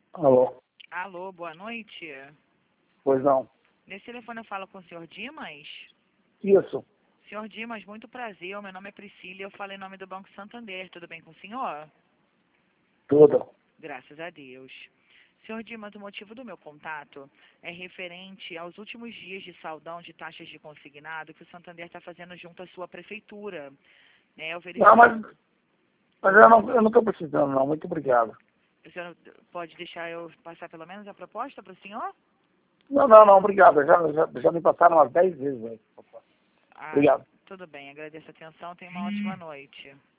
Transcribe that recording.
Alô? Alô, boa noite. Pois não. Nesse telefone eu falo com o senhor Dimas. Isso. Senhor Dimas, muito prazer. Meu nome é Priscila e eu falo em nome do Banco Santander. Tudo bem com o senhor? Tudo. Graças a Deus. Senhor Dimas, o motivo do meu contato é referente aos últimos dias de saldão de taxas de consignado que o Santander está fazendo junto à sua prefeitura. Né, eu verifico... Não, mas eu não estou precisando, não. Muito obrigado. O senhor pode deixar eu passar pelo menos a proposta para o senhor? Não, obrigado. Já me passaram umas 10 vezes aí. Ah, Obrigado. tudo bem. Agradeço a atenção. Tenha uma ótima noite.